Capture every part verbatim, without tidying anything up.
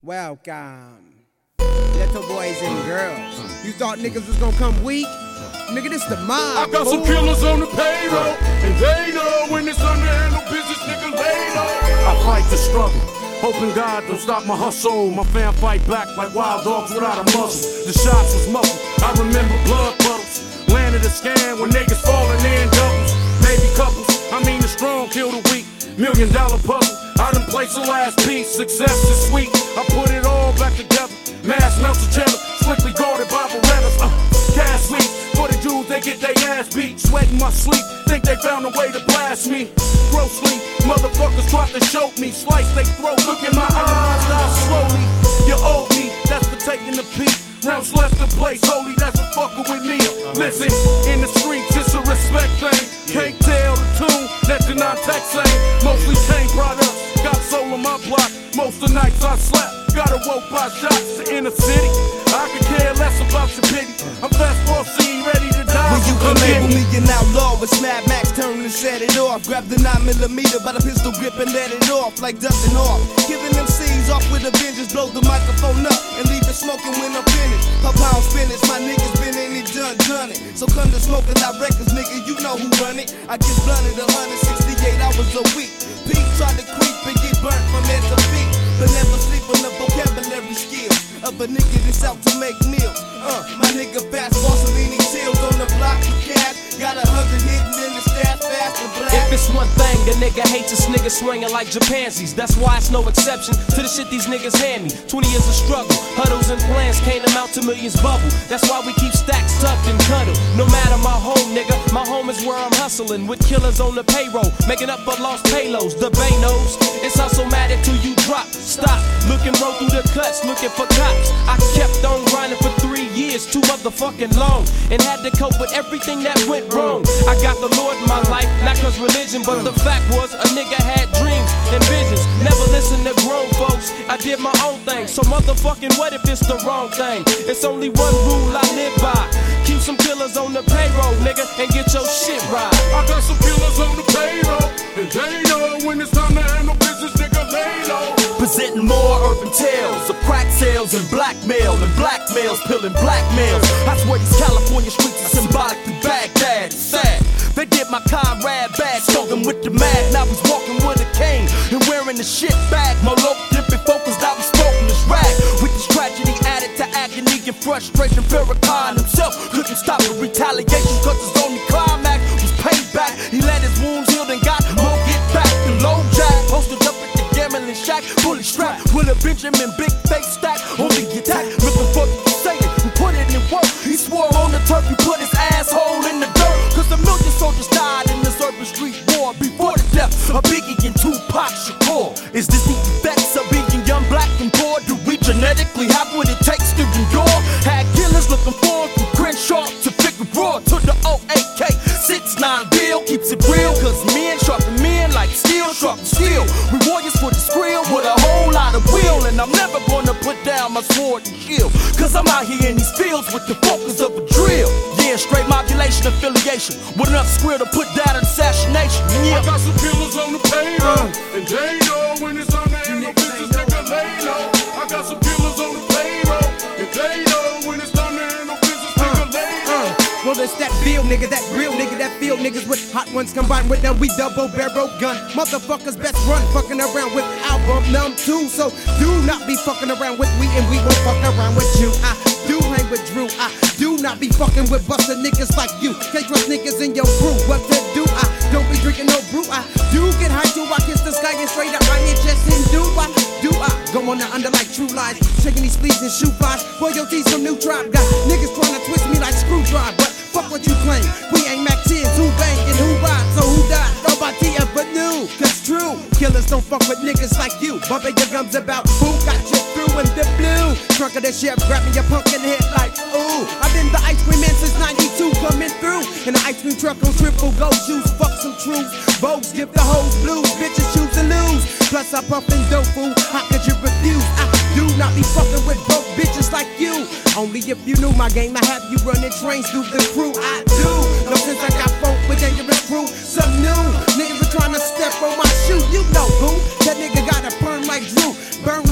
Welcome, little boys and girls. You thought niggas was gonna come weak? Nigga, this the mob. I got fool. some killers on the payroll, and they know when it's underhandle business, nigga, lay low. I fight the struggle, hoping God don't stop my hustle. My fam fight back like wild dogs without a muzzle. The shots was muffled, I remember blood puddles. Landed a scam when niggas falling in doubles. Maybe couples, I mean the strong kill the weak. Million dollar puzzle, I done placed the last piece. Success is sweet, I put it all back together. Mass melts of cheddar, strictly guarded by Berettas. Uh, cash sweet, for the Jews they get their ass beat. Sweating my sleep, think they found a way to blast me. Grossly, motherfuckers tried to choke me. Slice they throat, look in my eyes, die slowly. You owe me, that's for taking the peak. Rounds left the place, holy, that's a fucker with me. Listen, in the streets, it's a respect thing. Can't tell the tune, that the non-text saying. Mostly came brought up, got soul on my block. Most of the nights I slept, got awoke by shots in the city. I could care less about your pity. I'm fast foreseen, ready to die. When you can label me an outlaw with Mad Max, turn and set it off. Grab the nine millimeter by the pistol grip and let it off like dusting off. Giving them C's off with a vengeance, blow the microphone up and leave it smoking when I'm finished. Per pound spinach, my niggas been in it, done, done it. So come to smoking out records, nigga, you know who run it. I get blunted one hundred sixty-eight hours a week. Pete try to creep and get burnt from head to feet, but never sleep on the vocabulary skills of a nigga that's out to make meals. Uh, my nigga fast Bossellini chills on the block of cash. Got a hundred hidden in the stash, fast and black. If it's one thing, the nigga hates this nigga swinging like chimpanzees. That's why it's no exception to the shit these niggas hand me. twenty years of struggle, huddles and plans can't amount to millions bubble. That's why we keep stacks tucked and cuddled. No matter my home, nigga, my home is where I'm hustling with killers on the payroll, making up for lost payloads. The bay knows it's hustle-matic till you drop. Stop, looking roll through the cuts, looking for cops. I kept on grinding for three years, too motherfucking long, and had to cope with everything that went wrong. I got the Lord in my life, not cause religion, but the fact was a nigga had dreams and visions. Never listen to grown folks, I did my own thing. So motherfucking what if it's the wrong thing? It's only one rule I live by. Keep some killers on the payroll, nigga, and get your shit right. I got some killers on the payroll, and they know when it's time to handle business, nigga, lay low. Presenting more urban tales of crack sales and blackmail and blackmails, peeling blackmails. I swear these California streets are symbolic to Baghdad. It's sad. They did my Conrad bag, stole them with the mag. Now he's walking with a cane and wearing the shit bag. Molo dipping focused, I was smoking this rag. With this tragedy added to agony and frustration, Farrakhan himself couldn't stop the retaliation, cause his only climax was payback. He let his wounds heal and got more get back. The low jack posted up at the gambling shack, fully strapped with a Benjamin big face stack on the attack. Looking for the Satan who put it in work. He swore on the turf, he put his asshole in the dirt. Cause a million soldiers died in this urban street war before the death of Biggie and Tupac Shakur. Is this the effects of being young, black, and poor? Do we genetically have what it takes to endure? Had killers looking forward from Crenshaw to Figueroa to the O A K six nine Bill keeps it real. Cause men sharpen men like steel, sharpen steel. We warriors for the skrill with a whole lot of will. And I'm never gonna put down my sword and shield, cause I'm out here in these fields with the focus of a drill. Yeah, straight modulation affiliation with enough skrill to put down an assassination. Yeah. I got some killers on the payroll, and they know when it's on the handle business, nigga, lay low. I got some killers on the payroll, and they know when it's on the handle business, nigga, lay low. Well, it's that feel, nigga, that real nigga, that feel niggas with hot ones combined with them. We double barrel gun. Motherfuckers best run fucking around with album numb too. So do not be fucking around with we, and we won't fuck around with you. I do hang with Drew. I do not be fucking with busted niggas like you. Can't trust niggas in your crew. What to do? I don't be drinking no brew. I do get high too. I kiss the sky and straight up on your chest and do I do I go on the under like true lies, shaking these fleas and shoe flies. Royalties from new tribe. Got niggas trying to twist me like screwdriver, but fuck what you claim. We ain't Mac tens, who bang and who ride, so who died? Nobody ever knew. Cause true, killers don't fuck with niggas like you. Bumping your gums about who got you through in the blue. Trunk of the ship, grabbing your pumpkin head like ooh. I've been the ice cream man since ninety-two, coming through in the ice cream truck on triple gold shoes. Fuck some truths, Vogues give the hoes blues, bitches choose to lose. Plus I puffin' dope fool, how could you refuse? I do not be fucking with broke bitches like you. Only if you knew my game, I have you running trains through the crew. I do, no since I got folk with dangerous crew. Some new niggas been trying to step on my shoe. You know who? That nigga got a perm like Drew, burn like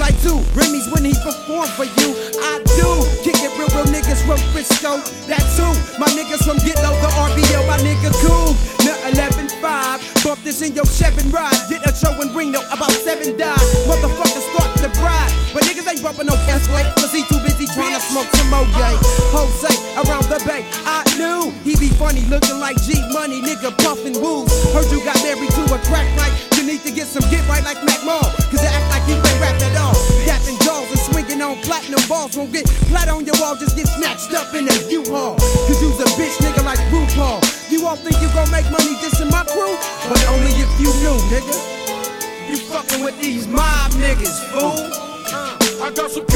like two. Remy's when he perform for you. I do kick it real, real niggas from Frisco. That's who. My niggas from Get Low, the R B O. My nigga cool. Now eleven five. Bump this in your Chevy ride. Did a show in Reno, about seven died. Motherfuckers start to bride. But niggas ain't bumping no S-Way. Cause he too busy trying to smoke some more gang. Jose around the bay. I knew he be funny, looking like G Money. Nigga puffin' woos. Heard you got married to a crack pipe. You need to get some get right like Mac Mall. Cause they act like you ain't rap at all. Yapping jaws and swinging on platinum balls. Won't get flat on your wall, just get snatched up in a U-Haul. Cause you's a bitch nigga like RuPaul. You all think you gon' make money dissing my crew? But only if you knew, nigga. You fucking with these mob niggas, fool. I got some